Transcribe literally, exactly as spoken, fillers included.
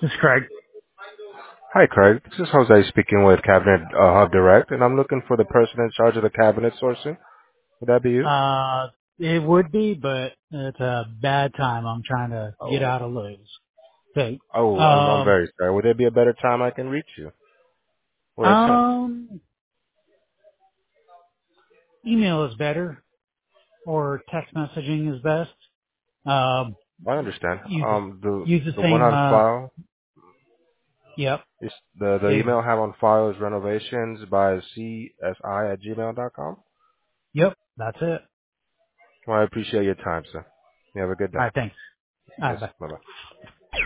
This is Craig. Hi, Craig. This is Jose speaking with Cabinet uh, Hub Direct, and I'm looking for the person in charge of the cabinet sourcing. Would that be you? Uh, it would be, but it's a bad time. I'm trying to get Oh, out of Lowe's. Okay. oh, I'm I'm Um, very sorry. Would there be a better time I can reach you? Or a text? um, email is better, or text messaging is best. Um, I understand. use the, Um, the use the the one same, on uh, file yep, is the the is, email I have on file is renovations by csi at gmail dot com. yep, that's it. Well, I appreciate your time, sir. You have a good day. Alright, thanks. Yes, Alright, bye. bye bye.